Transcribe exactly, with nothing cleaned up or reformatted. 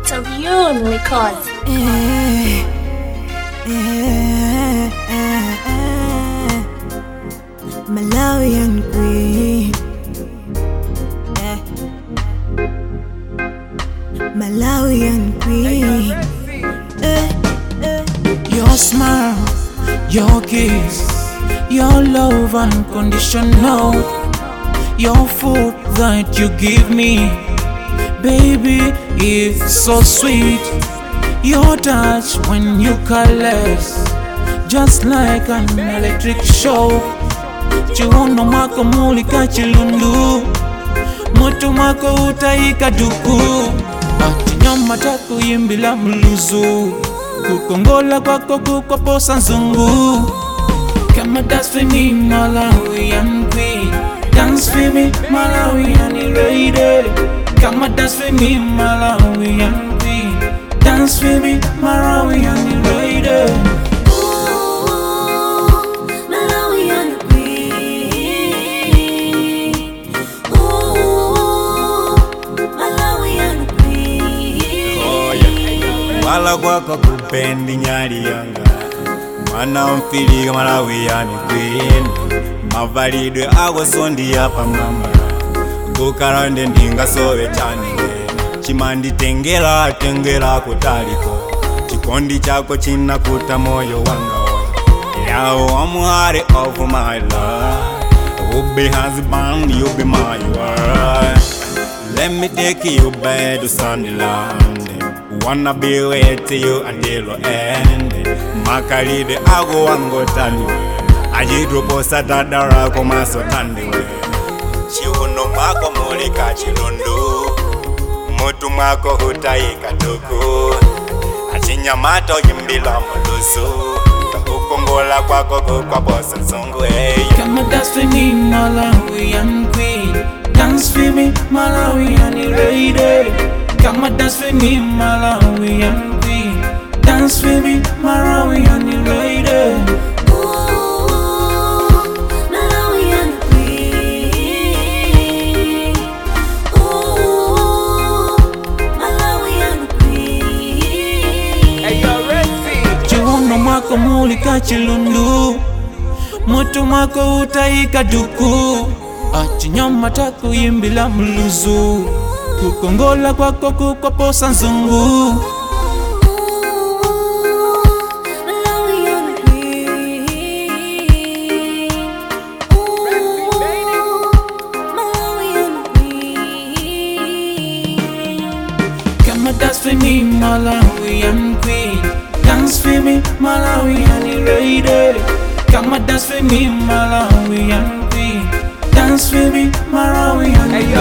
Stallion Records. Eh, eh, eh, eh. Malawian queen. Eh. Malawian queen. Eh, eh. Your smile, your kiss, your love unconditional, your food that you give me, baby, it's so sweet. Your touch when you caress, just like an electric show. Chiuno mwako mulika chilundu, moto mwako utaika duku. Atinyama taku yimbila mluzu, kukongola kwako kukoposa nzungu. Kama dance for me, Malawian queen. Dance for me, Malawian lady. Kama dance for me, Malawian queen. Dance for me, Malawian lady. Wala kwako kupendi nyali yanga, mwana mfili Malawian queen. Mavalidwe ako sondi yapa mama, kukarande ndinga sowe chanile. Chimandi tengela tengela kutaliko, chikondi chako china kuta moyo wanga. Yao amuhari of my life, you be husband, you be my wife. Let me take you back to Sunderland, wanna be with you until the end. Makalide ago wango tani, ajidroposa tadara komaso tandiwe. Chiuno mwako mulika chilundu, mutu mwako hutaika tuku. Achinyamato yimbila mulusu, kukongola kwako kukwaposa nzungu. Kama dance for me, Malawian queen. Dance for me, Malawian lady. Kama dance for me, Malawian queen. Dance for me, Malawian lady. Chiuno mwako mulika chilundu, moto mwako utaika duku. Achinyama taku yimbila mluzu, kukongola kwako kukoposa nzungu. Kama dance for me, Malawian queen. Dance for me, Malawian lady. Kama dance for me, Malawian queen. Dance for me, Malawian lady.